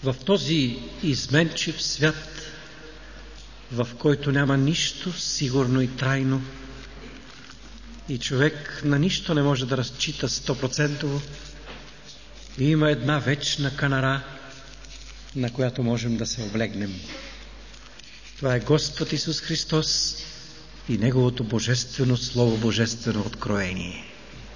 В този изменчив свят, в който няма нищо сигурно и трайно, и човек на нищо не може да разчита 100%, и има една вечна канара, на която можем да се облегнем. Това е Господ Исус Христос и Неговото божествено Слово, божествено откровение.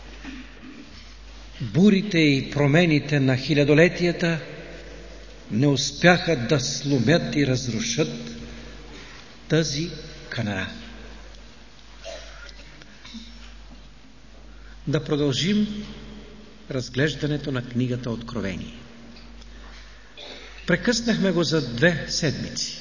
Бурите и промените на хилядолетията не успяха да сломят и разрушат тази канара. Да продължим разглеждането на книгата Откровение. Прекъснахме го за 2 седмици.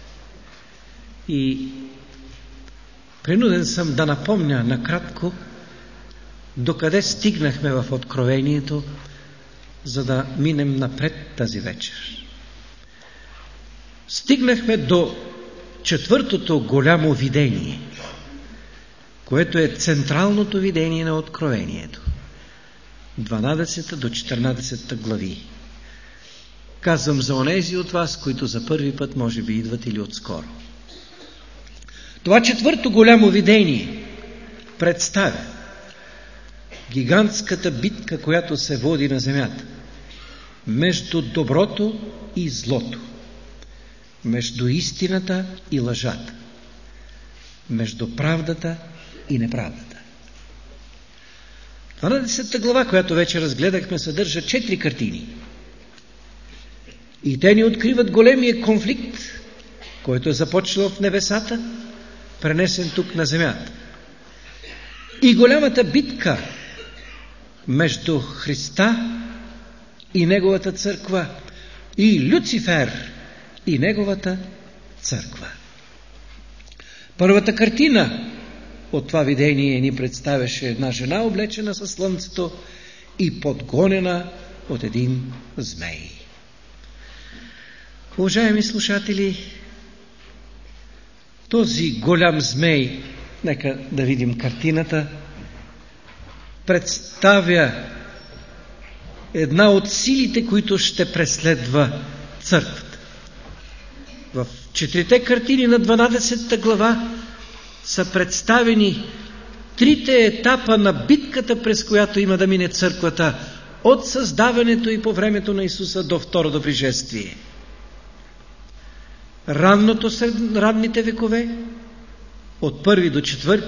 И принуден съм да напомня накратко докъде стигнахме в Откровението, за да минем напред тази вечер. Стигнахме до 4-то голямо видение, което е централното видение на Откровението. 12 до 14 глави. Казвам за онези от вас, които за първи път може би идват или отскоро. Това 4-то голямо видение представя гигантската битка, която се води на земята между доброто и злото, между истината и лъжата, между правдата и неправдата. 12-та глава, която вече разгледахме, съдържа 4 картини. И те ни откриват големия конфликт, който е започнал в небесата, пренесен тук на земята. И голямата битка между Христа и Неговата църква, и Люцифер и Неговата църква. Първата картина от това видение ни представяше една жена, облечена със слънцето и подгонена от един змей. Уважаеми слушатели, този голям змей, нека да видим картината, представя една от силите, които ще преследва църквата. В 4 картини на 12 глава са представени 3 етапа на битката, през която има да мине църквата от създаването и по времето на Исуса до второто пришествие. Ранните векове, от 1 до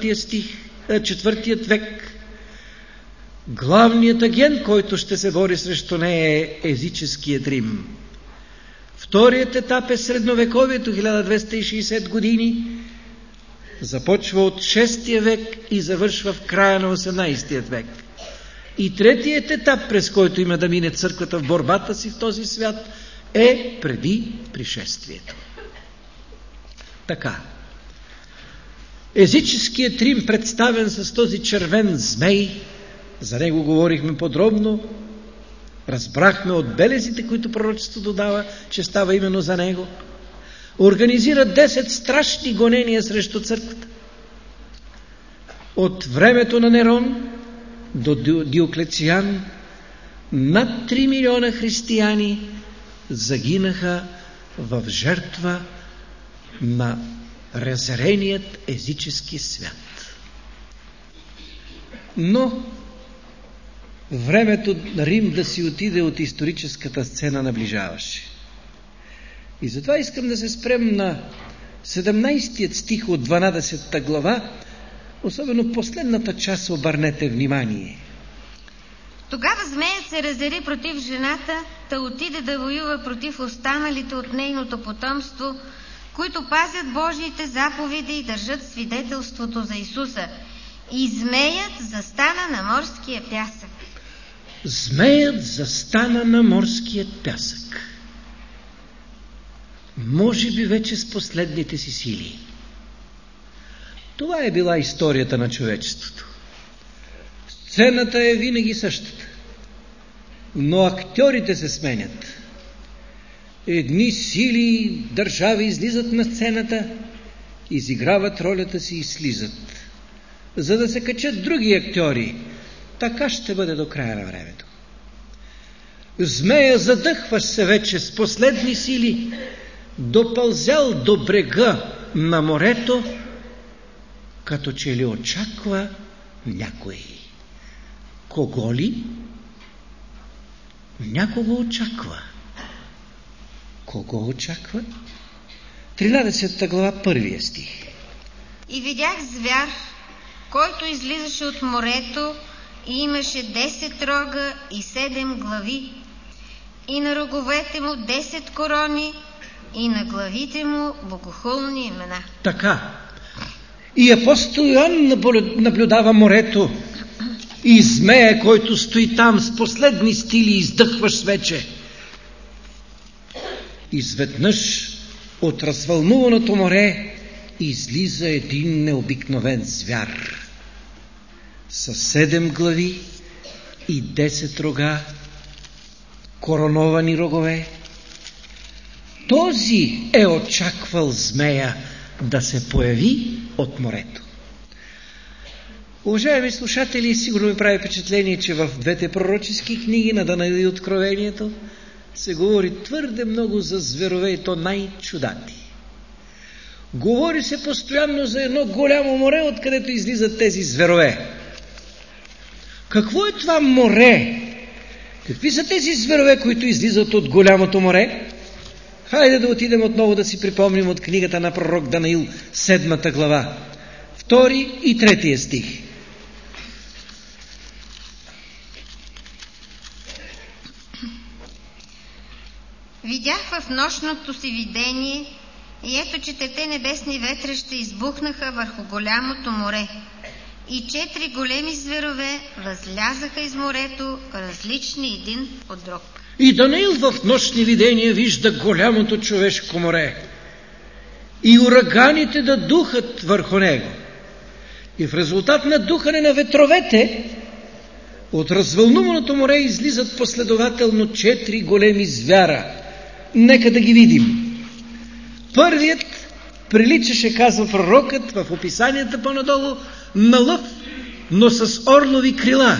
4 век, главният агент, който ще се бори срещу нея, е езическият Рим. Вторият етап е средновековието, 1260 години, започва от 6 век и завършва в края на 18 век. И третият етап, през който има да мине църквата в борбата си в този свят, е преди пришествието. Така. Езическият Рим, представен с този червен змей, за него говорихме подробно, разбрахме от белезите, които пророчеството дава, че става именно за него, организира 10 страшни гонения срещу църквата. От времето на Нерон до Диоклециан над 3 милиона християни загинаха в жертва на разяреният езически свят. Но времето на Рим да си отиде от историческата сцена наближаваше. И затова искам да се спрем на 17 стих от 12 глава, особено последната част, обърнете внимание. Тогава змеят се разяри против жената, та отиде да воюва против останалите от нейното потомство, които пазят Божиите заповеди и държат свидетелството за Исуса. И змеят застана на морския пясък. Змеят застана на морския пясък. Може би вече с последните си сили. Това е била историята на човечеството. Сцената е винаги същата, но актьорите се сменят. Едни сили, държави излизат на сцената, изиграват ролята си и слизат, за да се качат други актьори. Така ще бъде до края на времето. Змея, задъхваш се вече с последни сили, допълзял до брега на морето, като че ли очаква някой. Кого ли? Някого очаква. Кого очаква? 13 глава, 1 стих. И видях звяр, който излизаше от морето и имаше 10 рога и 7 глави. И на роговете му 10 корони и на главите му богохулни имена. Така. И апостол Йоан наблюдава морето и змея, който стои там с последни стили, издъхваш вече. Изведнъж от развълнуваното море излиза един необикновен звяр със 7 глави и 10 рога, короновани рогове. Този е очаквал змея да се появи от морето. Уважаеми слушатели, сигурно ми прави впечатление, че в двете пророчески книги на Данаил и Откровението се говори твърде много за зверове, и то най-чудати. Говори се постоянно за едно голямо море, откъдето излизат тези зверове. Какво е това море? Какви са тези зверове, които излизат от голямото море? Хайде да отидем отново да си припомним от книгата на пророк Данаил, 7 глава, 2 и 3 стих. Видях в нощното си видение и ето 4 небесни ветреща избухнаха върху голямото море. И 4 големи зверове възлязаха из морето, различни един от друг. И Данаил в нощни видения вижда голямото човешко море и ураганите да духат върху него. И в резултат на духане на ветровете от развълнуваното море излизат последователно 4 големи звяра. Нека да ги видим. Първият приличаше, казва пророкът в описанията по-надолу, на лъв, но с орлови крила.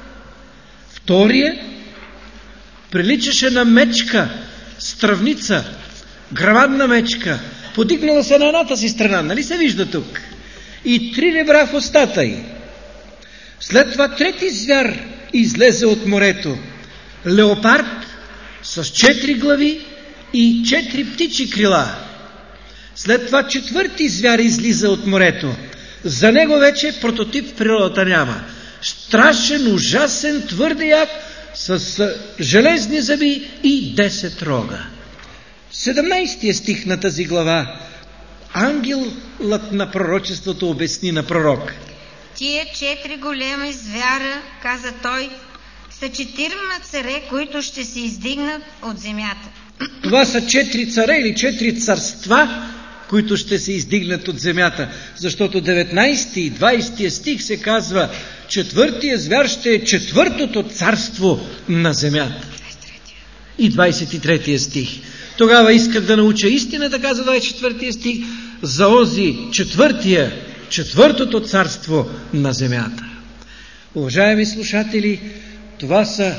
Втория приличаше на мечка, стръвница, грамадна мечка, подигнала се на едната си страна, нали се вижда тук? И 3 ребра в устата й. След това трети звяр излезе от морето. Леопард с 4 глави и 4 птичи крила. След това 4 звяр излиза от морето. За него вече прототип в природата няма. Страшен, ужасен, твърде як, с железни зъби и 10 рога. 17 стих на тази глава. Ангелът на пророчеството обясни на пророк. Тия 4 големи звяра, каза той, са 4 царе, които ще се издигнат от земята. Това са 4 царе или 4 царства, които ще се издигнат от земята. Защото 19 и 20 стих се казва, 4-тия звяр ще е 4-тото царство на земята. И 23 стих. Тогава исках да науча истината, казва 24 стих, за ози 4-тото царство на земята. Уважаеми слушатели, това са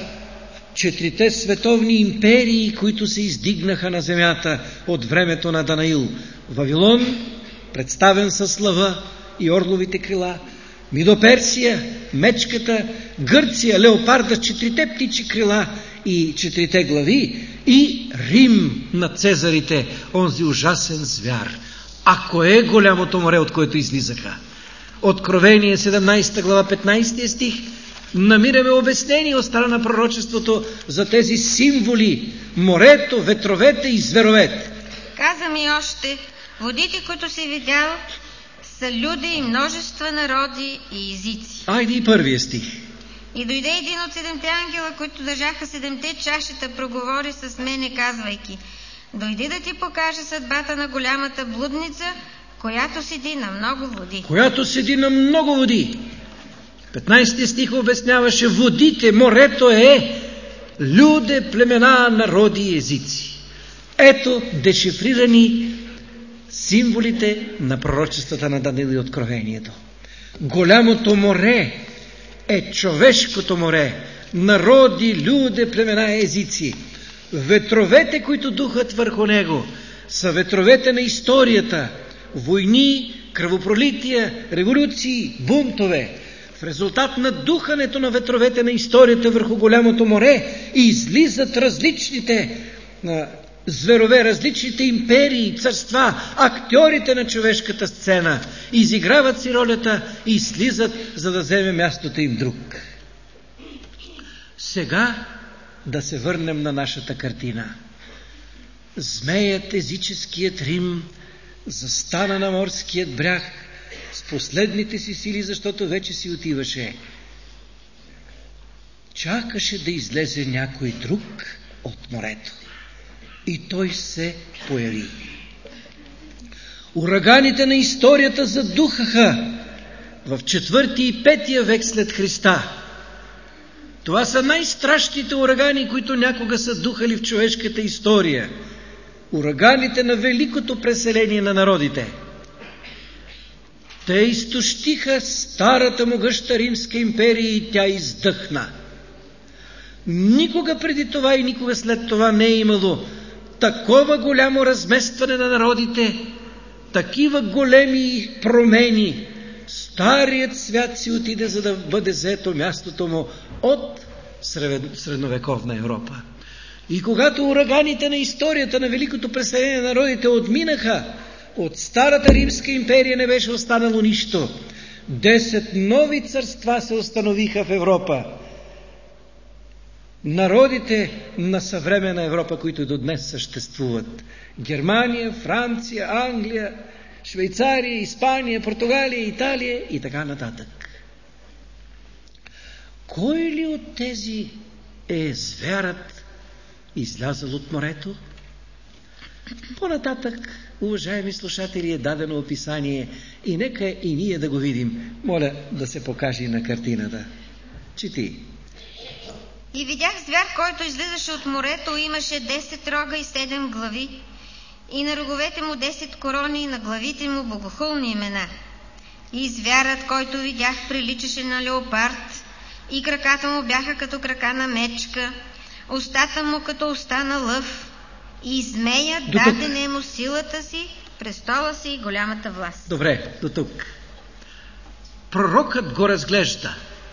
4 световни империи, които се издигнаха на земята от времето на Данаил. Вавилон, представен със лъва и орловите крила, Мидоперсия, мечката, Гърция, леопарда с 4 птичи крила и 4 глави, и Рим на цезарите, онзи ужасен звяр. А кое е голямото море, от което излизаха? Откровение 17 глава 15 стих намираме обяснение от страна на пророчеството за тези символи: морето, ветровете и зверовете. Каза ми още, водите, които си видял, са люди и множества народи и езици. Айде и 1 стих. И дойде един от 7 ангела, които държаха 7 чашите, проговори с мене, казвайки: дойди да ти покажа съдбата на голямата блудница, която седи на много води. Която седи на много води. 15 стих обясняваше водите, морето е люде, племена, народи и езици. Ето дешифрирани символите на пророчествата на Данаил и Откровението. Голямото море е човешкото море, народи, люде, племена, езици. Ветровете, които духат върху него, са ветровете на историята. Войни, кръвопролития, революции, бунтове. В резултат на духането на ветровете на историята върху голямото море излизат различните зверове, различните империи, царства, актьорите на човешката сцена. Изиграват си ролята и слизат, за да вземе мястото им друг. Сега да се върнем на нашата картина. Змеят, езическият Рим, застана на морският бряг с последните си сили, защото вече си отиваше. Чакаше да излезе някой друг от морето. И той се появи. Ураганите на историята задухаха в 4 и 5 век след Христа. Това са най-страшните урагани, които някога са духали в човешката история. Ураганите на великото преселение на народите. Те изтощиха старата могъща Римска империя и тя издъхна. Никога преди това и никога след това не е имало такова голямо разместване на народите, такива големи промени. Старият свят си отиде, за да бъде взето мястото му от средновековна Европа. И когато ураганите на историята на великото преселение на народите отминаха, от старата Римска империя не беше останало нищо. 10 нови царства се установиха в Европа. Народите на съвременна Европа, които до днес съществуват. Германия, Франция, Англия, Швейцария, Испания, Португалия, Италия и така нататък. Кой ли от тези е звярат, излязъл от морето? По-нататък, уважаеми слушатели, е дадено описание и нека и ние да го видим. Моля да се покаже на картината. Чети. И видях звяр, който излизаше от морето, имаше 10 рога и 7 глави, и на роговете му 10 корони, и на главите му богохулни имена. И звярат, който видях, приличаше на леопард, и краката му бяха като крака на мечка, устата му като уста на лъв, и змея даде му силата си, престола си и голямата власт. Добре, до тук. Пророкът го разглежда.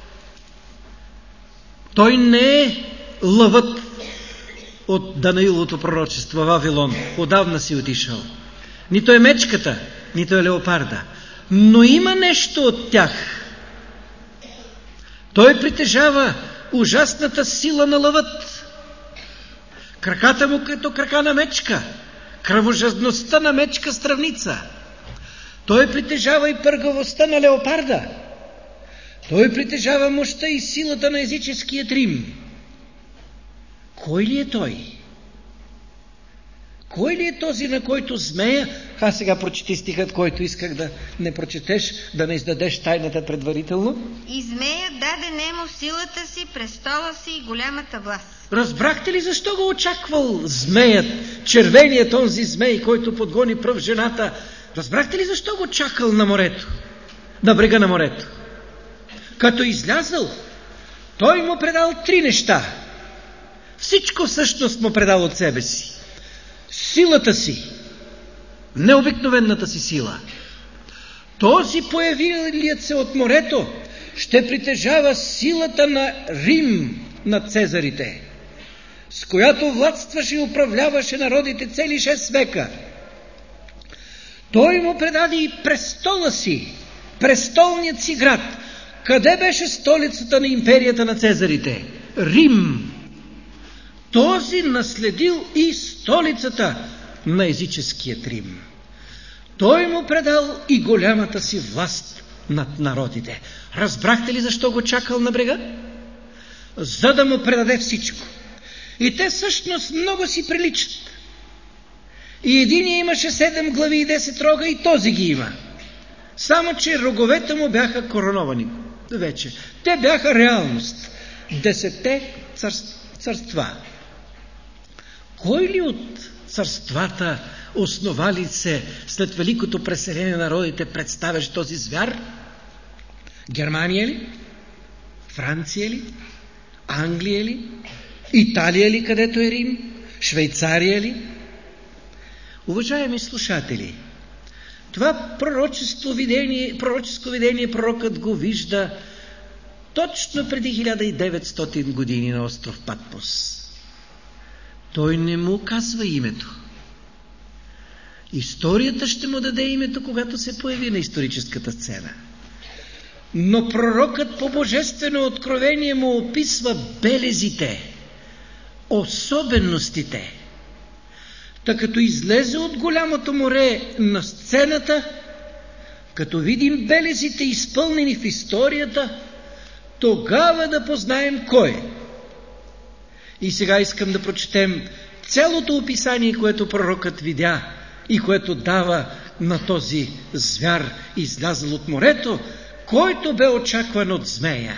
Той не е лъвът от Данаиловото пророчество в Вавилон. Отдавна си отишъл. Нито е мечката, нито е леопарда. Но има нещо от тях. Той притежава ужасната сила на лъвът. Краката му като крака на мечка. Кръвожадността на мечка стравница. Той притежава и пъргавостта на леопарда. Той притежава мощта и силата на езическият Рим. Кой ли е той? Кой ли е този, на който змея? Сега прочети стихът, който исках да не прочетеш, да не издадеш тайната предварително. И змея даде нему силата си, престола си и голямата власт. Разбрахте ли защо го очаквал змеят, червеният онзи змей, който подгони пръв жената? Разбрахте ли защо го чакал на морето? На брега на морето? Като излязъл, той му предал 3 неща. Всичко всъщност му предал от себе си. Силата си, необикновената си сила. Този появилият се от морето ще притежава силата на Рим над цезарите, с която владстваше и управляваше народите цели 6 века. Той му предаде и престола си, престолният си град. Къде беше столицата на империята на цезарите? Рим. Този наследил и столицата на езическият Рим. Той му предал и голямата си власт над народите. Разбрахте ли защо го чакал на брега? За да му предаде всичко. И те всъщност много си приличат. И единия имаше 7 глави и 10 рога, и този ги има. Само че роговете му бяха короновани вече. Те бяха реалност. 10 царства. Кой ли от царствата, основали се след великото преселение на народите, представяше този звяр? Германия ли? Франция ли? Англия ли? Италия ли, където е Рим? Швейцария ли? Уважаеми слушатели, това пророческо видение пророкът го вижда точно преди 1900 години на остров Патмос. Той не му казва името. Историята ще му даде името, когато се появи на историческата сцена. Но пророкът по божествено откровение му описва белезите, особеностите. Та като излезе от голямото море на сцената, като видим белезите изпълнени в историята, тогава да познаем кой е. И сега искам да прочетем цялото описание, което пророкът видя и което дава на този звяр, излязъл от морето, който бе очакван от змея.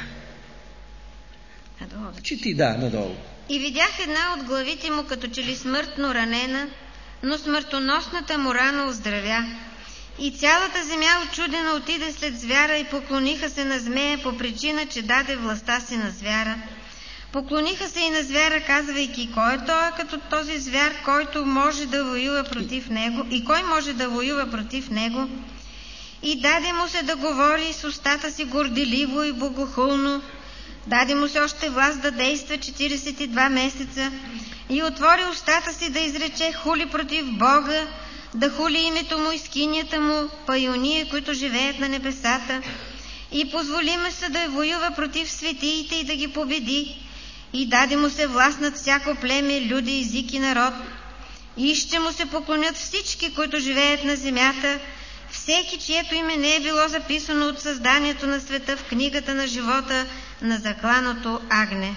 Надолу. Чети, надолу. И видях една от главите му като че ли смъртно ранена, но смъртоносната му рана оздравя. И цялата земя очудена отиде след звяра и поклониха се на змея по причина, че даде властта си на звяра. Поклониха се и на звяра, казвайки: кой е той като този звяр, който може да воюва против него, и кой може да воюва против него? И даде му се да говори с устата си горделиво и богохулно. Даде му се още власт да действа 42 месеца и отвори устата си да изрече хули против Бога, да хули името му и скинията му, па и ония, които живеят на небесата. И позволи му се да воюва против светиите и да ги победи. И даде му се власт над всяко племе, люди, език и народ. И ще му се поклонят всички, които живеят на земята, всеки, чието име не е било записано от създанието на света в книгата на живота на закланото агне.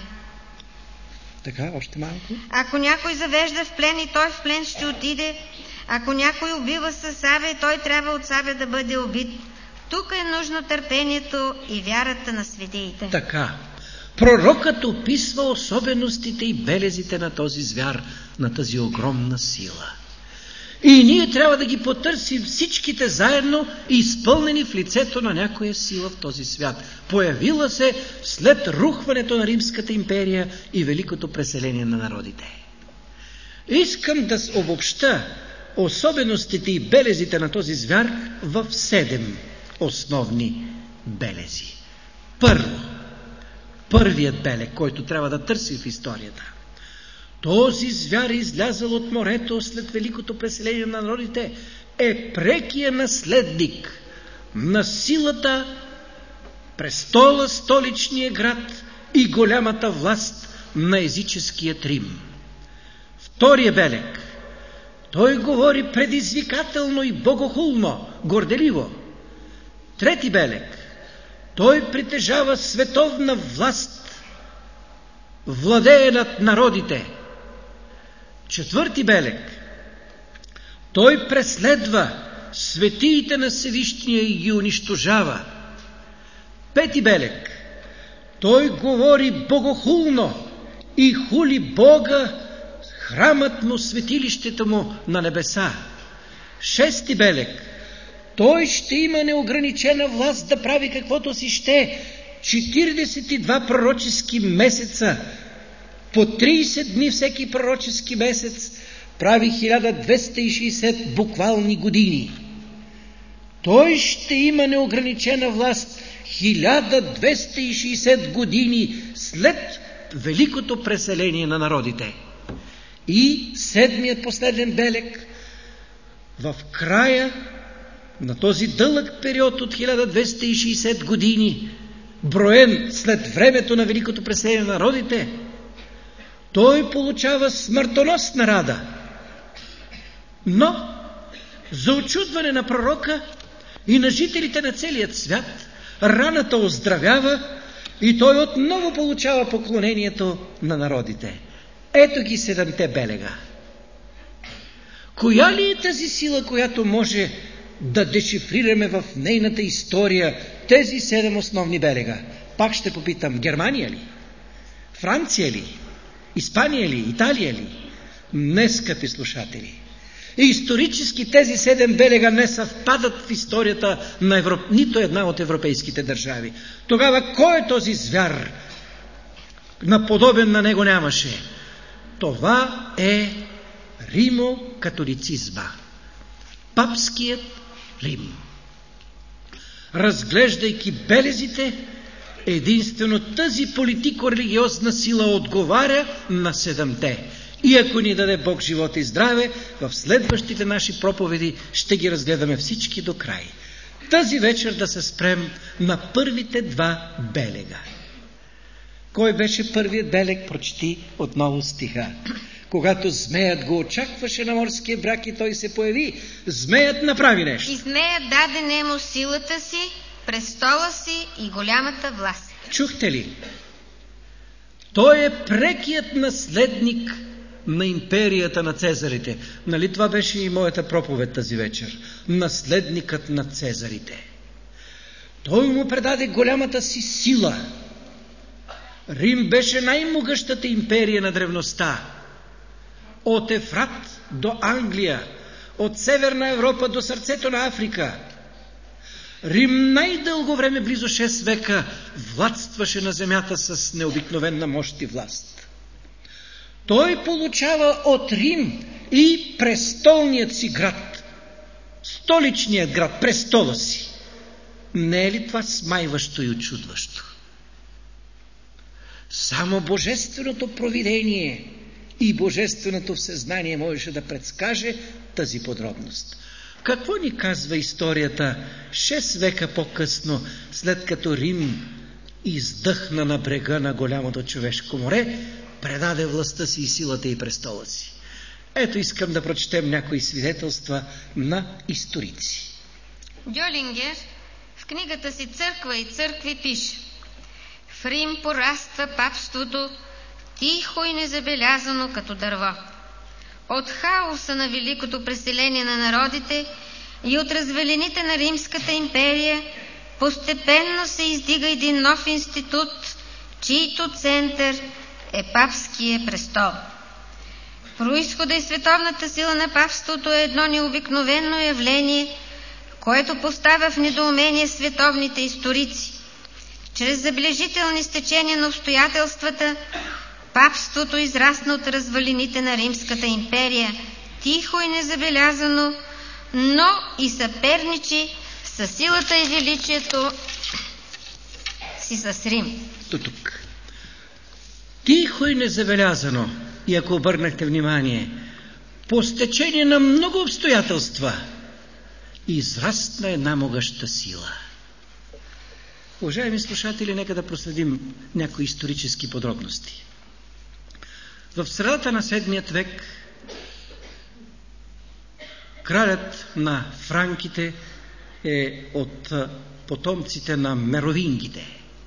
Така, още малко. Ако някой завежда в плен, и той в плен ще отиде. Ако някой убива със сабя, той трябва от сабя да бъде убит. Тук е нужно търпението и вярата на светиите. Така, пророкът описва особеностите и белезите на този звяр, на тази огромна сила. И ние трябва да ги потърсим всичките заедно, изпълнени в лицето на някоя сила в този свят, появила се след рухването на Римската империя и великото преселение на народите. Искам да обобща особеностите и белезите на този звяр в 7 основни белези. Първият белег, който трябва да търси в историята. Този звяр, излязъл от морето след великото преселение на народите, е прекия наследник на силата, престола, столичния град и голямата власт на езическия Рим. Втория белег. Той говори предизвикателно и богохулно, горделиво. Трети белег. Той притежава световна власт, владее над народите. Четвърти белег. Той преследва светиите на Всевишния и ги унищожава. Пети белег. Той говори богохулно и хули Бога, храмът му, светилището му на небеса. Шести белег. Той ще има неограничена власт да прави каквото си ще. 42 пророчески месеца, по 30 дни всеки пророчески месец, прави 1260 буквални години. Той ще има неограничена власт 1260 години след великото преселение на народите. И седмият последен белег, в края на този дълъг период от 1260 години, броен след времето на великото преселение на народите, той получава смъртоносна рада. Но за очудване на пророка и на жителите на целият свят, раната оздравява и той отново получава поклонението на народите. Ето ги 7-те белега. Коя ли е тази сила, която може да дешифрираме в нейната история тези 7 основни белега? Пак ще попитам, Германия ли? Франция ли? Испания ли? Италия ли? Не, скъпи слушатели. Исторически тези 7 белега не съвпадат в историята на нито една от европейските държави. Тогава кой е този звяр? наподобен на него нямаше. Това е римокатолицизма. Папският Рим. Разглеждайки белезите, единствено тази политико-религиозна сила отговаря на седемте. И ако ни даде Бог живот и здраве, в следващите наши проповеди ще ги разгледаме всички до край. Тази вечер да се спрем на първите два белега. Кой беше първият белег? Прочети отново стиха. Когато змеят го очакваше на морския бряг и той се появи, змеят направи нещо. И змеят даде нему силата си, престола си и голямата власт. Чухте ли? Той е прекият наследник на империята на Цезарите. Нали това беше и моята проповед тази вечер? Наследникът на Цезарите. Той му предаде голямата си сила. Рим беше най-могъщата империя на древността. От Ефрат до Англия, от Северна Европа до сърцето на Африка. Рим най-дълго време, близо 6 века, владстваше на земята с необикновена мощ и власт. Той получава от Рим и престолният си град, столичният град, престола си. Не е ли това смайващо и очудващо? Само божественото провидение и божественото всезнание можеше да предскаже тази подробност. Какво ни казва историята 6 века по-късно, след като Рим издъхна на брега на голямото човешко море, предаде властта си и силата и престола си? Ето искам да прочетем някои свидетелства на историци. Дьолингер в книгата си "Църква и църкви" пише: в Рим пораства папството тихо и незабелязано като дърво. От хаоса на великото преселение на народите и от развалините на Римската империя постепенно се издига един нов институт, чийто център е папския престол. Произхода и световната сила на папството е едно необикновено явление, което поставя в недоумение световните историци. Чрез забележителни стечения на обстоятелствата, папството израсна от развалините на Римската империя, тихо и незабелязано, но и съперничи със силата и величието си с Рим. Тук. Тихо и незабелязано, и ако обърнахте внимание, по стечение на много обстоятелства, израсна една могъща сила. Уважаеми слушатели, нека да проследим някои исторически подробности. В средата на 7 век кралят на франките е от потомците на меровингите.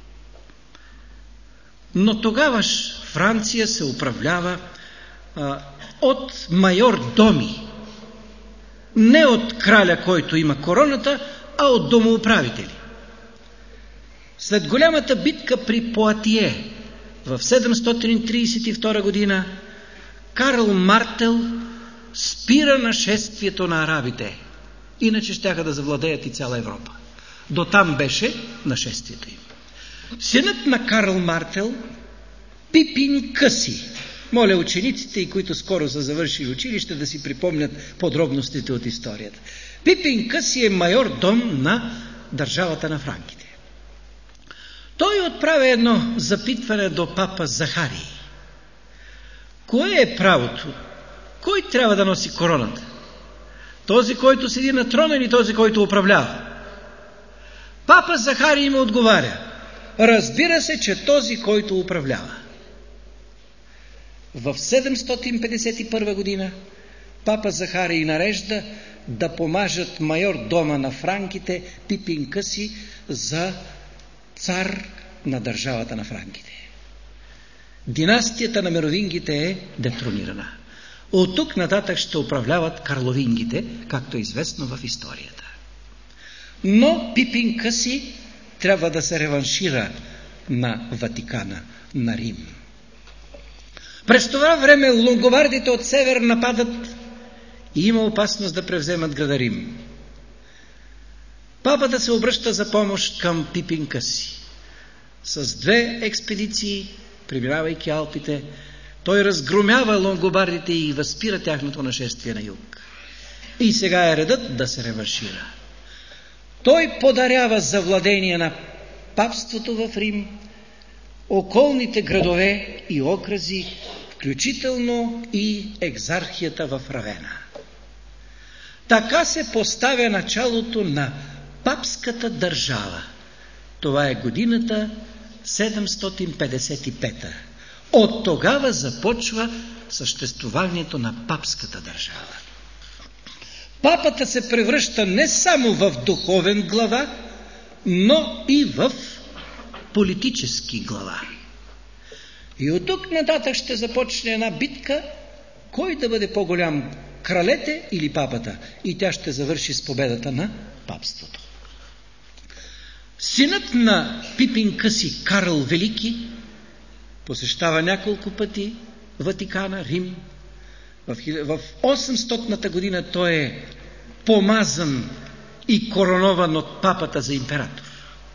Но тогаваш Франция се управлява от майор доми. Не от краля, който има короната, а от домоуправители. След голямата битка при Поатие в 732 година Карл Мартел спира нашествието на арабите. Иначе щяха да завладеят и цяла Европа. До там беше нашествието им. Синът на Карл Мартел, Пипин Къси. Моля учениците, и които скоро са завършили училище, да си припомнят подробностите от историята. Пипин Къси е майор дом на държавата на франките. Той отправя едно запитване до папа Захарий. Кое е правото? Кой трябва да носи короната? Този, който седи на трона, или този, който управлява? Папа Захарий му отговаря: разбира се, че този, който управлява. В 751 година папа Захарий нарежда да помажат майор дома на франките Пипин Къси за цар на държавата на франките. Династията на меровингите е детронирана. От тук нататък ще управляват карловингите, както е известно в историята. Но Пипин Къси трябва да се реваншира на Ватикана, на Рим. През това време лонгобардите от север нападат и има опасност да превземат града Рим. Папата се обръща за помощ към Пипин Къси с 2 експедиции преминавайки Алпите, той разгромява лонгобардите и възпира тяхното нашествие на юг. И сега е редът да се реваншира. Той подарява за владение на папството в Рим околните градове и окръзи, включително и екзархията в Равена. Така се поставя началото на папската държава. Това е годината 755. От тогава започва съществуването на папската държава. Папата се превръща не само в духовен глава, но и в политически глава. И от тук нататък ще започне една битка, кой да бъде по-голям, кралете или папата, и тя ще завърши с победата на папството. Синът на Пипин Къси, Карл Велики, посещава няколко пъти Ватикана, Рим. В 800-та година той е помазан и коронован от папата за император.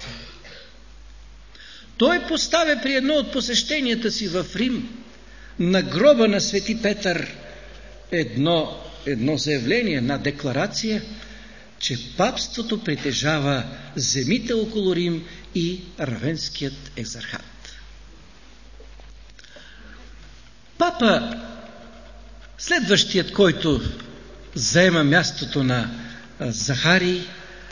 Той поставя при едно от посещенията си в Рим на гроба на свети Петър едно заявление, една декларация, че папството притежава земите около Рим и Равенският екзархат. Папа, следващият, който заема мястото на Захарий,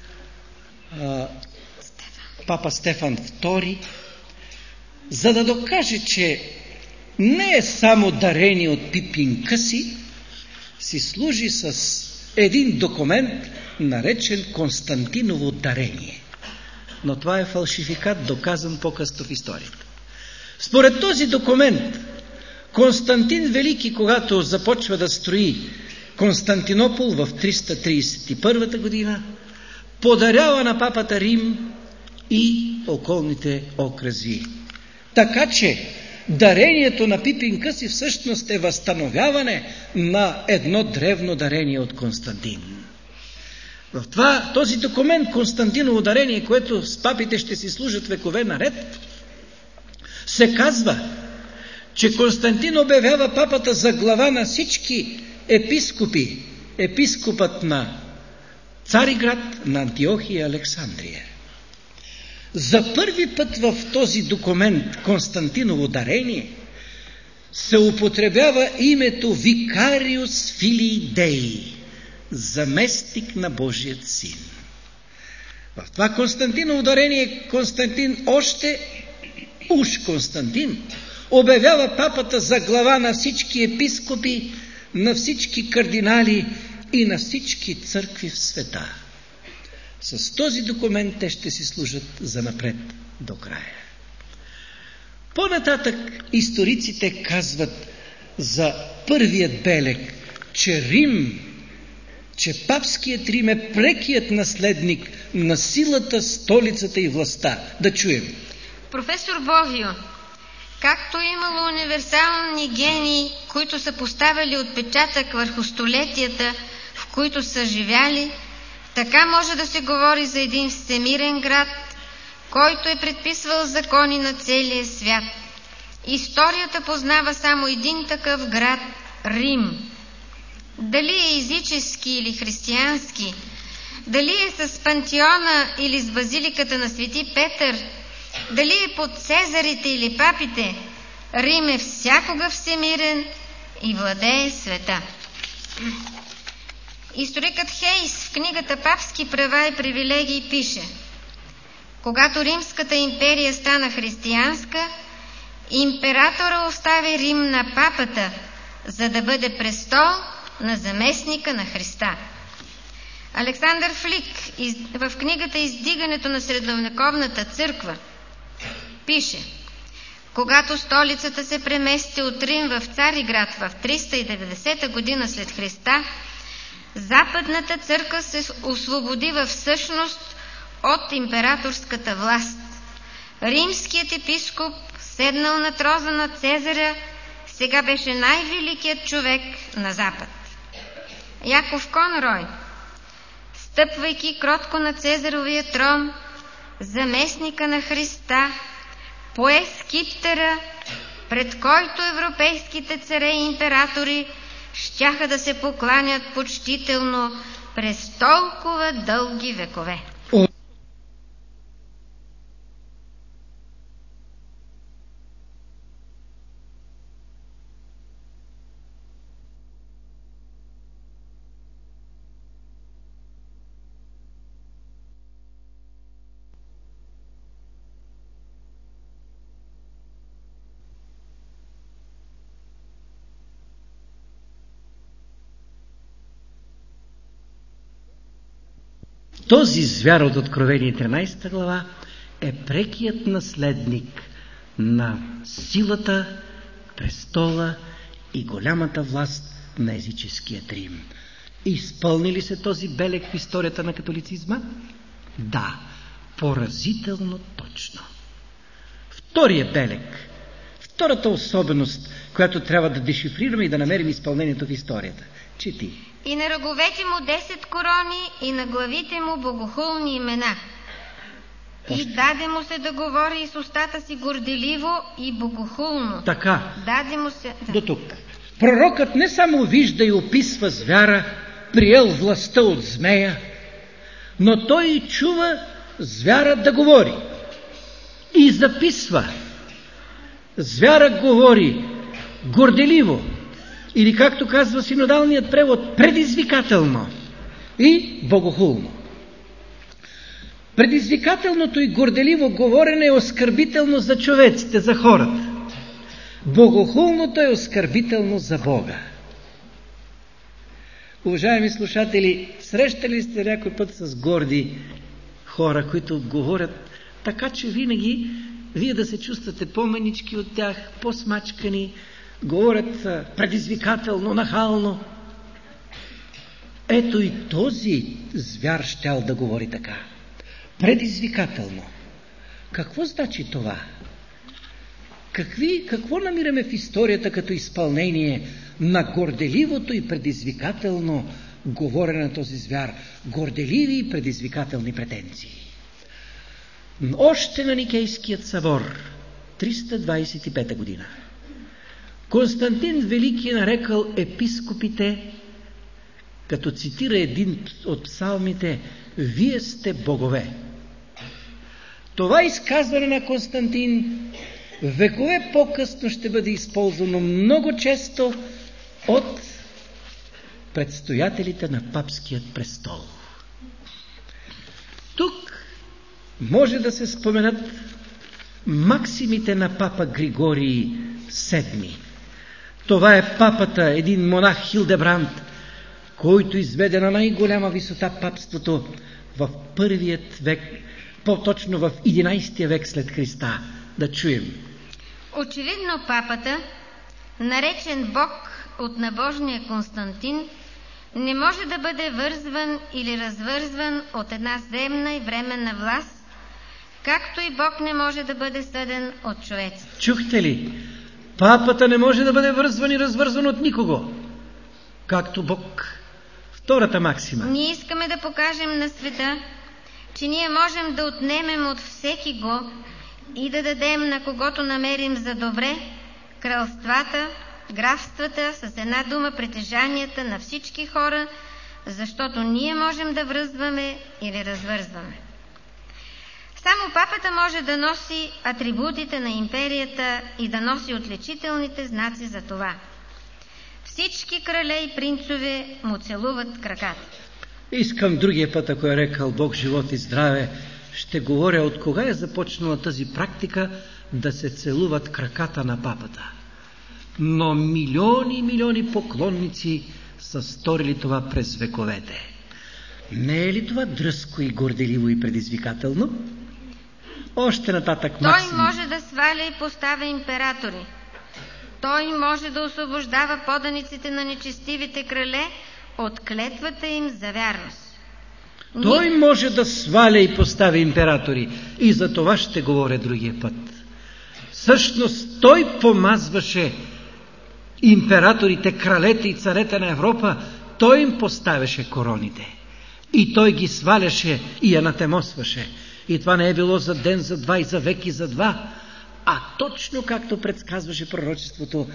папа Стефан II, за да докаже, че не е само дарение от Пипин Къси, си служи с един документ, наречен Константиново дарение. Но това е фалшификат, доказан по-късно в историята. Според този документ, Константин Велики, когато започва да строи Константинопол в 331 година, подарява на папата Рим и околните окръзи. Така че дарението на Пипин Къси всъщност е възстановяване на едно древно дарение от Константин. В този документ Константиново дарение, което с папите ще си служат векове наред, се казва, че Константин обявява папата за глава на всички епископи. Епископът на Цариград, на Антиохия и Александрия. За първи път в този документ Константиново дарение се употребява името Викариус Филий Деи, заместник на Божият син. В това Константиново дарение Константин Константин обявява папата за глава на всички епископи, на всички кардинали и на всички църкви в света. С този документ те ще си служат занапред до края. По-нататък историците казват за първият белег, че папският Рим е прекият наследник на силата, столицата и властта. Да чуем. Професор Бовио, както имало универсални гении, които са поставили отпечатък върху столетията, в които са живяли, така може да се говори за един всемирен град, който е предписвал закони на целия свят. Историята познава само един такъв град – Рим. Дали е езически или християнски, дали е с пантеона или с базиликата на свети Петър, дали е под цезарите или папите, Рим е всякога всемирен и владее света. Историкът Хейс в книгата «Папски права и привилегии» пише: когато Римската империя стана християнска, императора остави Рим на папата, за да бъде престол на заместника на Христа. Александър Флик в книгата «Издигането на средновековната църква» пише: когато столицата се премести от Рим в Цариград в 390 година след Христа, Западната църква се освободи в всъщност от императорската власт. Римският епископ, седнал на трона на Цезаря, сега беше най-великият човек на Запад. Яков Конрой, стъпвайки кротко на Цезаровия трон, заместника на Христа, пое скиптера пред който европейските царе и императори щяха да се покланят почтително през толкова дълги векове. Този звяр от Откровение 13 глава е прекият наследник на силата, престола и голямата власт на езическия Рим. Изпълни ли се този белег в историята на католицизма? Да, поразително точно. Втория белег, втората особеност, която трябва да дешифрираме и да намерим изпълнението в историята. Чети. И на ръговете му 10 корони, и на главите му богохулни имена. И даде му се да говори и с устата си горделиво и богохулно. Така. Даде му се... До тук. Пророкът не само вижда и описва звяра, приел властта от змея, но той и чува звяра да говори. И записва. Звяра говори горделиво, или както казва синодалният превод, предизвикателно и богохулно. Предизвикателното и горделиво говорене е оскърбително за човеците, за хората. Богохулното е оскърбително за Бога. Уважаеми слушатели, срещали сте някой път с горди хора, които говорят така, че винаги вие да се чувствате по-манички от тях, по-смачкани, говорят предизвикателно, нахално. Ето и този звяр щял да говори така. Предизвикателно. Какво значи това? Какво намираме в историята като изпълнение на горделивото и предизвикателно говорене на този звяр? Горделиви и предизвикателни претенции. Още на Никейският събор, 325 година, Константин Велики нарекал епископите, като цитира един от псалмите, «Вие сте богове». Това изказване на Константин векове по-късно ще бъде използвано много често от предстоятелите на папският престол. Тук може да се споменат максимите на папа Григорий VII. Това е папата, един монах Хилдебранд, който изведе на най-голяма висота папството в първият век, по-точно в 11 век след Христа. Да чуем. Очевидно папата, наречен Бог от набожния Константин, не може да бъде вързван или развързван от една земна и временна власт, както и Бог не може да бъде съден от човеците. Чухте ли? Папата не може да бъде вързван и развързван от никого, както Бог. Втората максима. Ние искаме да покажем на света, че ние можем да отнемем от всеки го и да дадем на когото намерим за добре кралствата, графствата, с една дума притежанията на всички хора, защото ние можем да връзваме или развързваме. Само папата може да носи атрибутите на империята и да носи отличителните знаци за това. Всички крале и принцове му целуват краката. Искам другия път, ако е рекал Бог живот и здраве, ще говоря от кога е започнала тази практика да се целуват краката на папата. Но милиони поклонници са сторили това през вековете. Не е ли това дръзко и горделиво и предизвикателно? Още нататък максим. Той може да сваля и поставя императори. Той може да освобождава поданиците на нечестивите крале от клетвата им за вярност. Той може да сваля и поставя императори. И за това ще говоря другия път. Всъщност той помазваше императорите, кралете и царете на Европа. Той им поставяше короните. И той ги сваляше и анатемосваше. И това не е било за ден, за два и за век и за два. а точно както предсказваше пророчеството,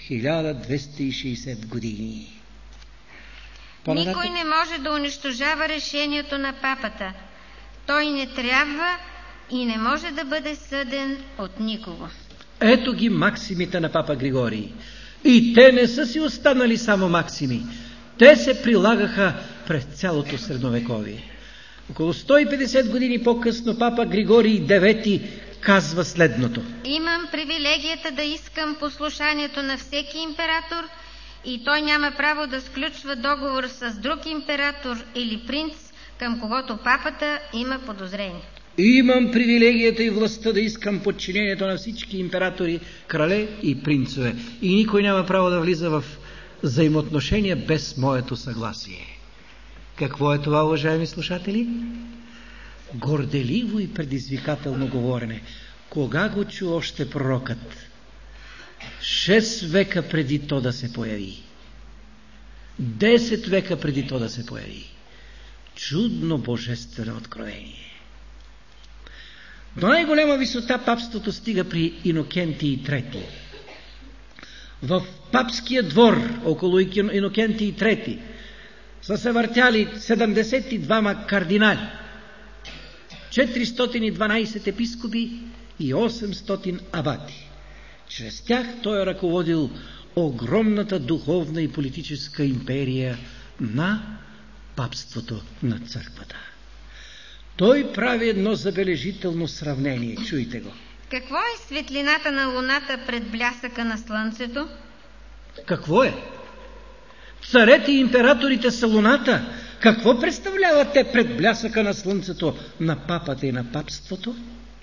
1260 години. Никой не може да унищожава решението на папата. Той не трябва и не може да бъде съден от никого. Ето ги максимите на папа Григорий. И те не са си останали само максими. Те се прилагаха през цялото средновековие. Около 150 години по-късно папа Григорий IX казва следното. Имам привилегията да искам послушанието на всеки император и той няма право да сключва договор с друг император или принц, към когото папата има подозрение. Имам привилегията и властта да искам подчинението на всички императори, крале и принцове. И никой няма право да влиза в взаимоотношения без моето съгласие. Какво е това, уважаеми слушатели? Горделиво и предизвикателно говорене. Кога го чу още пророкът? 6 века преди то да се появи. 10 века преди то да се появи. Чудно божествено откровение. До най-голяма висота папството стига при Инокентий III. В папския двор около Инокентий III са се въртяли 72 кардинали, 412 епископи и 800 абати. Чрез тях той е ръководил огромната духовна и политическа империя на папството, на църквата. Той прави едно забележително сравнение. Чуйте го. Какво е светлината на луната пред блясъка на слънцето? Какво е? Царете и императорите са луната. Какво представляват те пред блясъка на слънцето, на папата и на папството?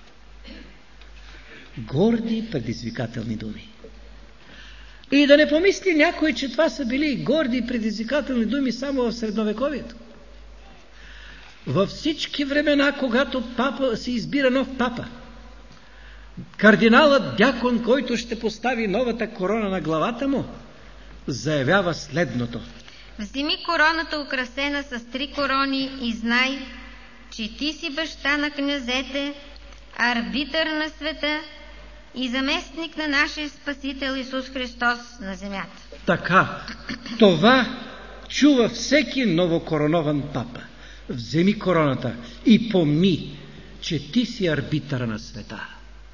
Горди предизвикателни думи. И да не помисли някой, че това са били горди предизвикателни думи само в средновековието. Във всички времена, когато папа се избира нов папа, кардиналът дякон, който ще постави новата корона на главата му, заявява следното. Вземи короната, украсена с 3 корони, и знай, че ти си баща на князете, арбитър на света и заместник на нашия Спасител Исус Христос на земята. Така, това чува всеки новокоронован папа. Вземи короната и помни, че ти си арбитъра на света.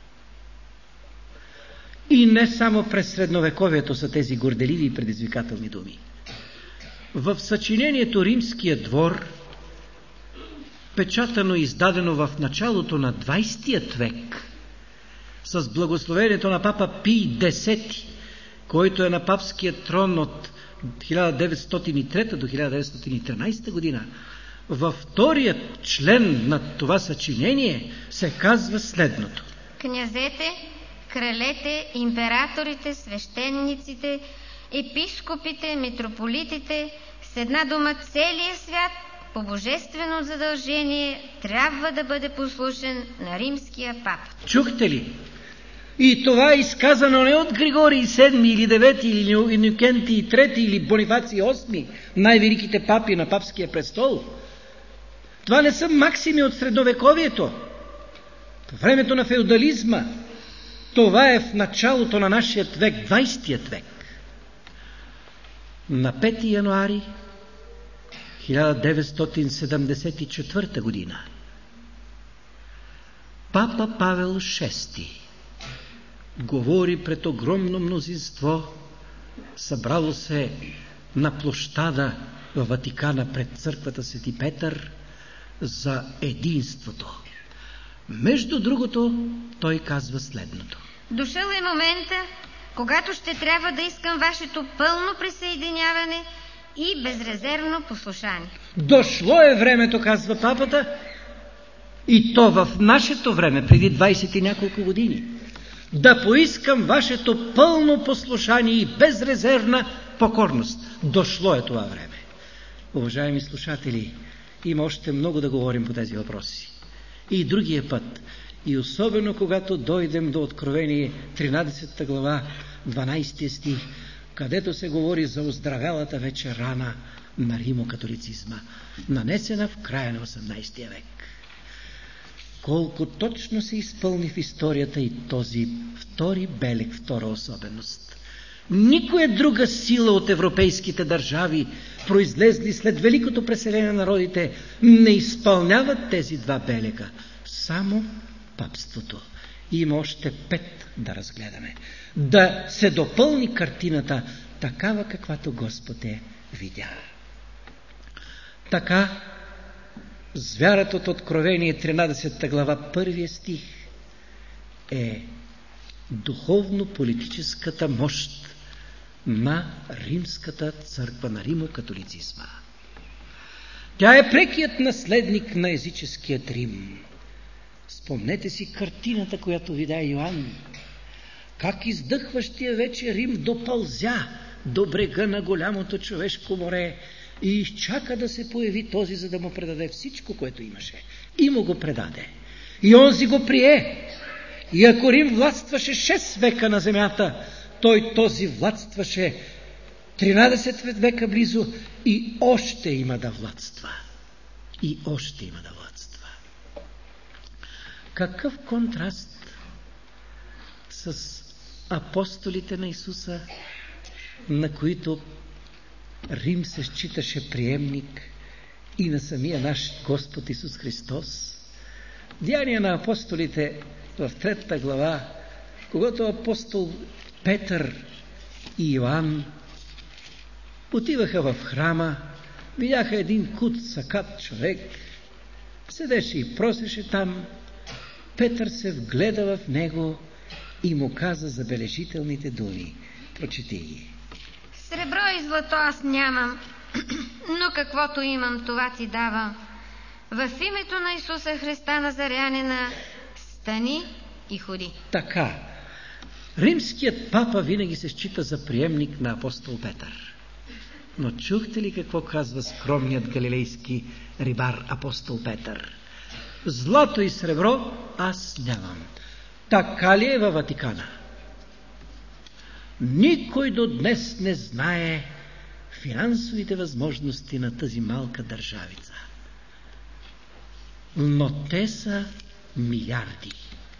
И не само през средновековието са тези горделиви и предизвикателни думи. В съчинението Римския двор, печатано и издадено в началото на 20 век, с благословението на папа Пий X, който е на папския трон от 1903 до 1913 година, във вторият член на това съчинение се казва следното. Князете, кралете, императорите, свещениците, епископите, митрополитите, с една дума целия свят по божествено задължение трябва да бъде послушен на римския папа. Чухте ли? И това е изказано не от Григорий VII или IX или Инокентий III или Бонифаций VIII, най-великите папи на папския престол. Това не са максими от средновековието, в времето на феодализма. Това е в началото на нашия век, 20 век. На 5 януари 1974 година папа Павел VI говори пред огромно мнозинство, събрало се на площада във Ватикана пред църквата Свети Петър, за единството. Между другото, той казва следното. Дошъл е момента, когато ще трябва да искам вашето пълно присъединяване и безрезервно послушание. Дошло е времето, казва папата, и то в нашето време, преди 20 и няколко години, да поискам вашето пълно послушание и безрезервна покорност. Дошло е това време. Уважаеми слушатели, има още много да говорим по тези въпроси. И другия път, и особено когато дойдем до Откровение 13 глава, 12 стих, където се говори за оздравялата вече рана на римокатолицизма, нанесена в края на 18 век. колко точно се изпълни в историята и този втори белег, втора особеност. Никоя друга сила от европейските държави, произлезли след великото преселение на народите, не изпълняват тези два белега. Само папството. Има още 5 да разгледаме. Да се допълни картината такава, каквато Господ е видя. Така, звярат от Откровение 13 глава, 1 стих е духовно-политическата мощ на римската църква, на римокатолицизма. Тя е прекият наследник на езическият Рим. Спомнете си картината, която видя Йоанн. Как издъхващия вече Рим допълзя до брега на голямото човешко море и изчака да се появи този, за да му предаде всичко, което имаше. И му го предаде. И онзи го прие. И ако Рим властваше 6 века на земята, той този властваше 13 века близо и още има да владства. И още има да владства. Какъв контраст с апостолите на Исуса, на които Рим се считаше приемник, и на самия наш Господ Исус Христос. Деяния на апостолите в 3 глава, когато апостол Петър и Йоанн отиваха в храма, видяха един кут сакат човек, седеше и просеше там. Петър се вгледа в него и му каза забележителните думи. Прочети ги. Сребро и злато аз нямам, но каквото имам, това ти давам. В името на Исуса Христа Назарянина, стани и ходи. Така, римският папа винаги се счита за приемник на апостол Петър. Но чухте ли какво казва скромният галилейски рибар апостол Петър? Злато и сребро аз нямам. Така ли е във Ватикана? Никой до днес не знае финансовите възможности на тази малка държавица. Но те са милиарди.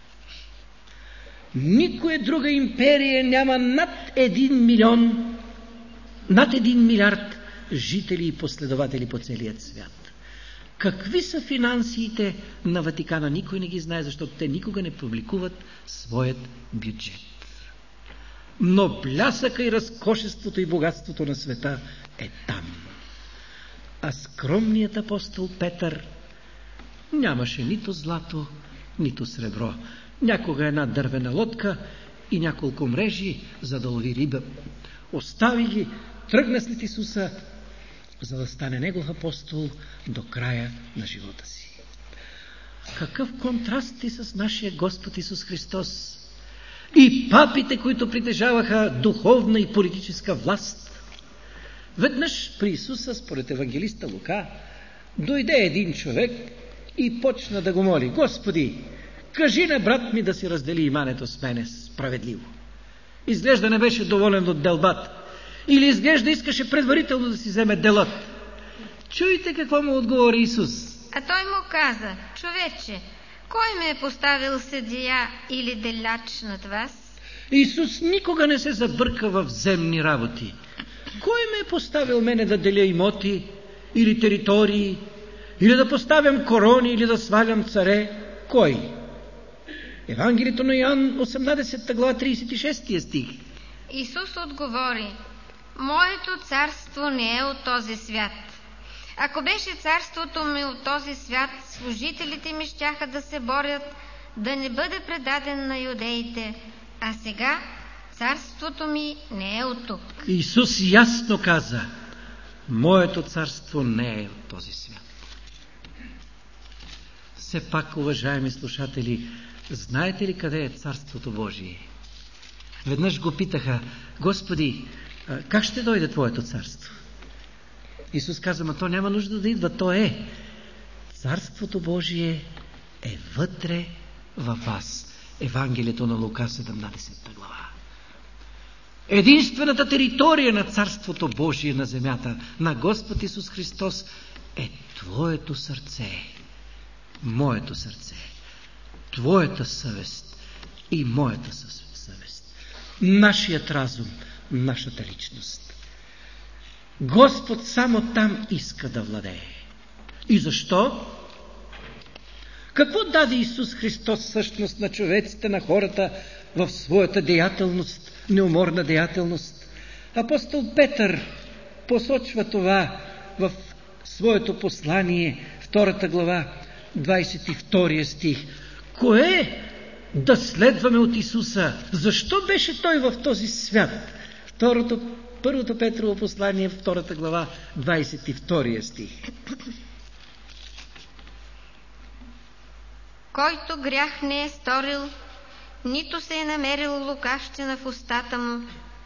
Никоя друга империя няма над 1 милиард жители и последователи по целият свят. Какви са финансите на Ватикана? Никой не ги знае, защото те никога не публикуват своят бюджет. Но блясъка и разкошеството и богатството на света е там. А скромният апостол Петър нямаше нито злато, нито сребро. Някога една дървена лодка и няколко мрежи, за да лови риба. Остави ги, тръгна след Исуса, за да стане негов апостол до края на живота си. Какъв контраст и с нашия Господ Исус Христос и папите, които притежаваха духовна и политическа власт. Веднъж при Исуса, според евангелиста Лука, дойде един човек и почна да го моли: Господи, кажи на брат ми да си раздели имането с мене справедливо. Изглежда не беше доволен от делбата. Или изглежда искаше предварително да си вземе делът. Чуйте какво му отговори Исус. А той му каза: човече, кой ме е поставил съдия или деляч над вас? Исус никога не се забърка в земни работи. Кой ме е поставил мене да деля имоти или територии, или да поставям корони, или да свалям царе? Кой? Евангелието на Йоанн, 18 глава, 36 стих. Исус отговори: моето царство не е от този свят. Ако беше царството ми от този свят, служителите ми щяха да се борят да не бъде предаден на юдеите, а сега царството ми не е от тук. Исус ясно каза: моето царство не е от този свят. Все пак, уважаеми слушатели, знаете ли къде е Царството Божие? Веднъж го питаха: Господи, как ще дойде Твоето царство? Исус каза: ма то няма нужда да идва, то е. Царството Божие е вътре във вас. Евангелието на Лука, 17 глава. Единствената територия на Царството Божие на земята, на Господ Исус Христос, е Твоето сърце, моето сърце. твоята съвест и моята съвест, нашият разум, нашата личност. Господ само там иска да владее. И защо? Какво даде Исус Христос всъщност на човеците, на хората в своята деятелност, неуморна деятелност? Апостол Петър посочва това в своето послание, 2 глава, 22 стих. Кое да следваме от Исуса? Защо беше Той в този свят? Първото Петрово послание, 2 глава, 22 стих. Който грях не е сторил, нито се е намерил лукавщина в устата му.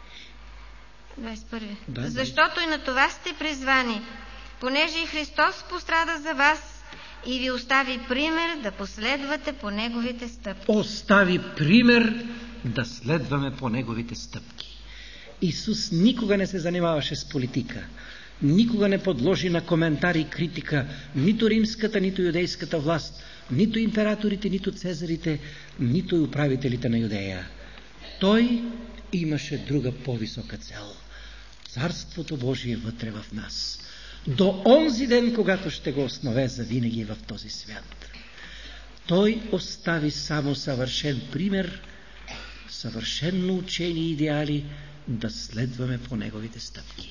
21. Да. Защото и на това сте призвани, понеже и Христос пострада за вас и ви остави пример да последвате по Неговите стъпки. Остави пример да следваме по Неговите стъпки. Исус никога не се занимаваше с политика. Никога не подложи на коментари и критика нито римската, нито юдейската власт, нито императорите, нито цезарите, нито и управителите на Юдея. Той имаше друга по-висока цел. Царството Божие вътре в нас. До онзи ден, когато ще го основе завинаги в този свят. Той остави само съвършен пример, съвършенно учение и идеали да следваме по Неговите стъпки.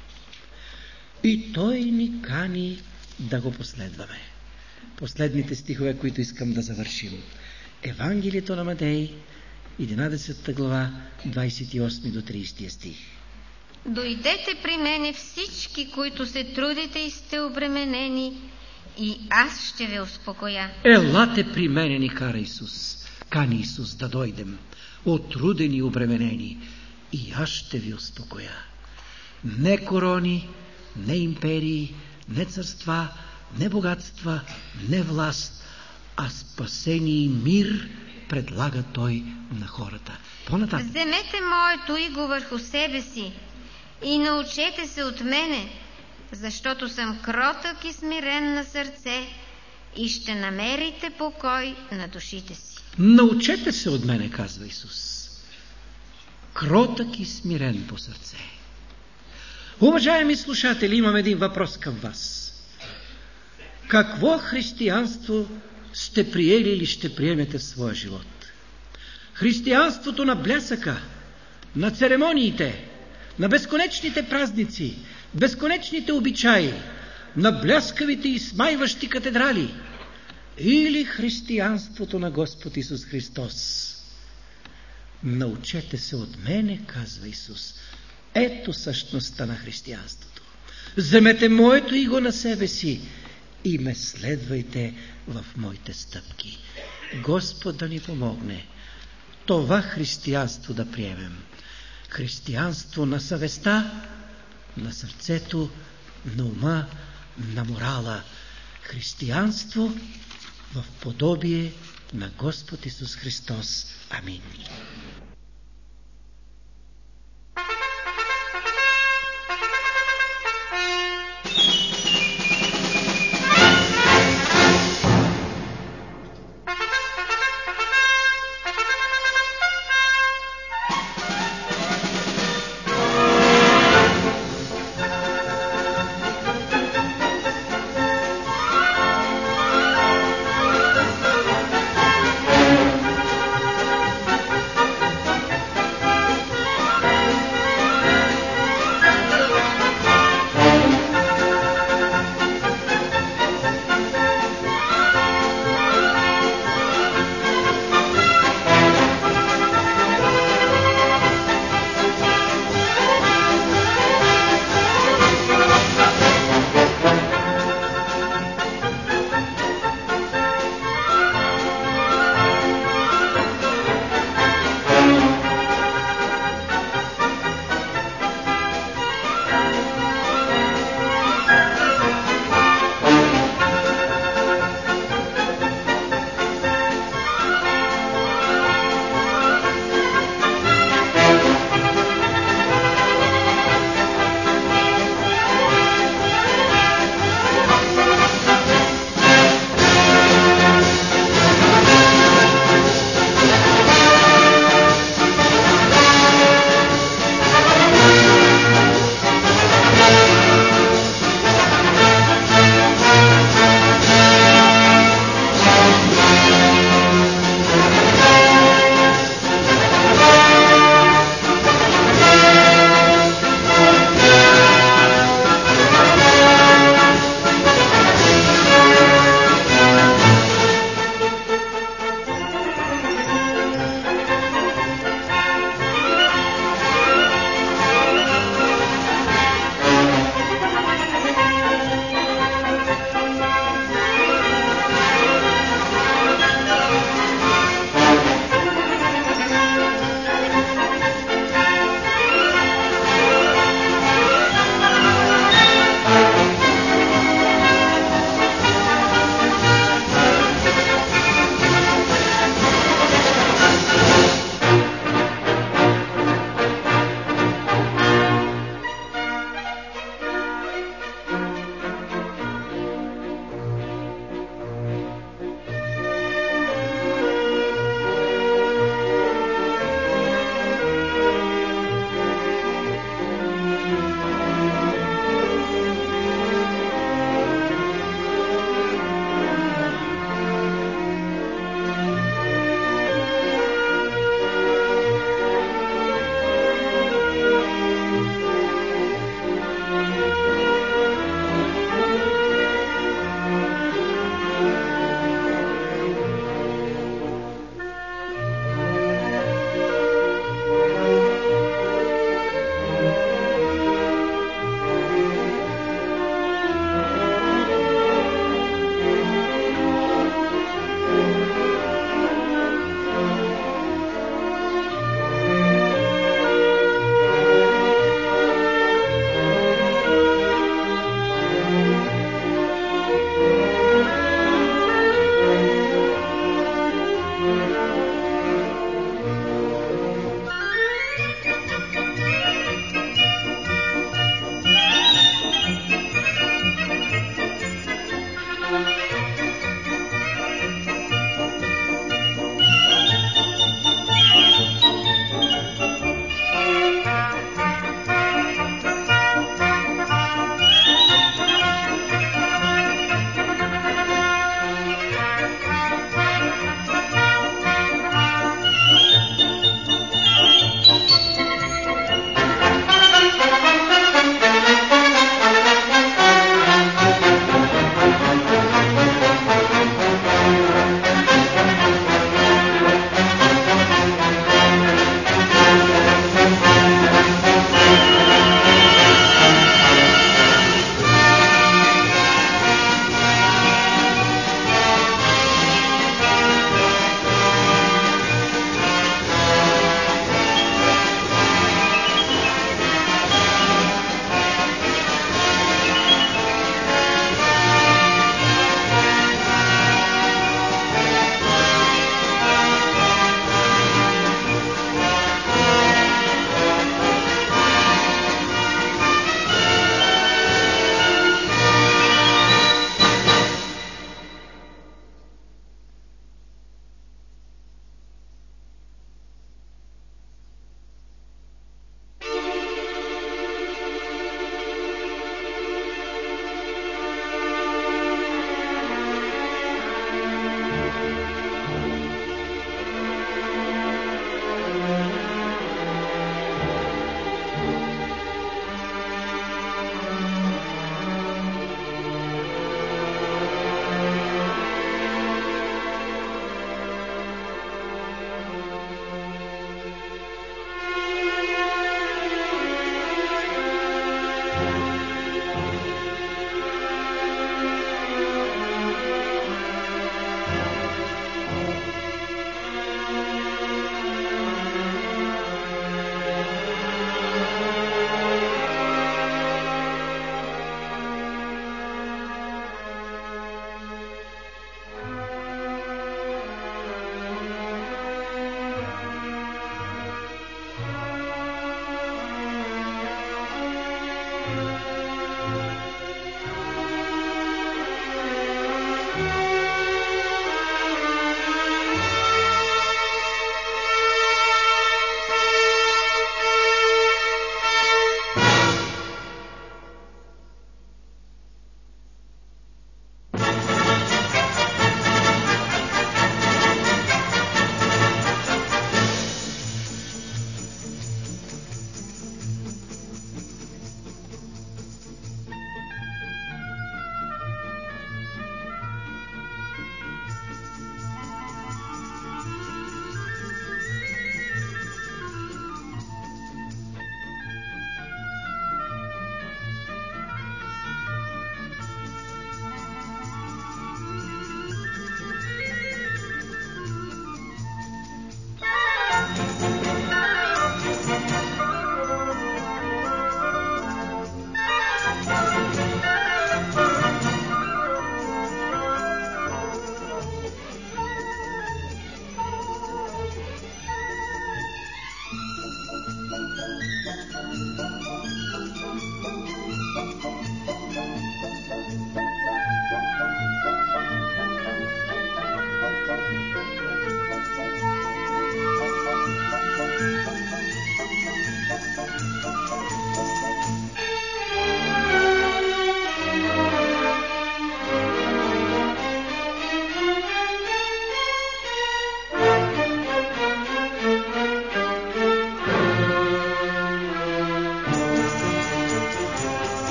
И Той ни кани да го последваме. Последните стихове, които искам да завършим. Евангелието на Матей, 11 глава, 28 до 30 стих. Дойдете при мене всички, които се трудите и сте обременени, и аз ще ви успокоя. Елате при мене, ни кара Исус. Кани Исус да дойдем, отрудени и обременени, и аз ще ви успокоя. Не корони, не империи, не царства, не богатства, не власт, а спасение и мир предлага Той на хората. По-нататък. Вземете моето иго върху себе си и научете се от мене, защото съм кротък и смирен на сърце, и ще намерите покой на душите си. Научете се от мене, казва Исус. Кротък и смирен по сърце. Уважаеми слушатели, имам един въпрос към вас. Какво християнство сте приели или ще приемете в своя живот? Християнството на блясъка, на церемониите, на безконечните празници, безконечните обичаи, на бляскавите и смайващи катедрали, или християнството на Господ Исус Христос? Научете се от мене, казва Исус. Ето същността на християнството. Вземете моето иго на себе си и ме следвайте в моите стъпки. Господ да ни помогне това християнство да приемем. Християнство на съвестта, на сърцето, на ума, на морала. Християнство в подобие на Господ Исус Христос. Амин.